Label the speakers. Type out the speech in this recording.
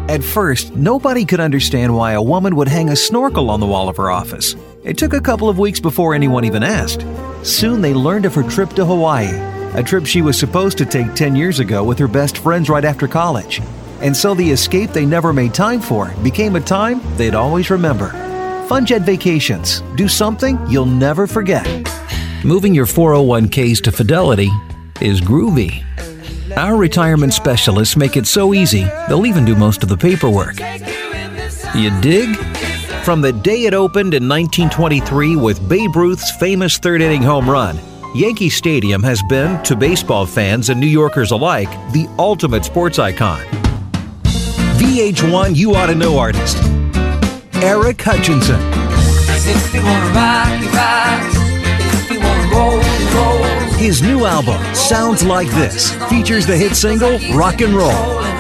Speaker 1: At first, nobody could understand why a woman would hang a snorkel on the wall of her office. It took a couple of weeks before anyone even asked. Soon they learned of her trip to Hawaii, a trip she was supposed to take 10 years ago with her best friends right after college. And so the escape they never made time for became a time they'd always remember. FunJet Vacations. Do something you'll never forget. Moving your 401ks to Fidelity is groovy. Our retirement specialists make it so easy, they'll even do most of the paperwork. You dig? From the day it opened in 1923 with Babe Ruth's famous third-inning home run, Yankee Stadium has been, to baseball fans and New Yorkers alike, the ultimate sports icon. VH1 You Ought to Know artist, Eric Hutchinson.
Speaker 2: If you wanna rock, you rock. If you wanna roll, you roll.
Speaker 1: His new album, Sounds Like This, features the hit single Rock and Roll.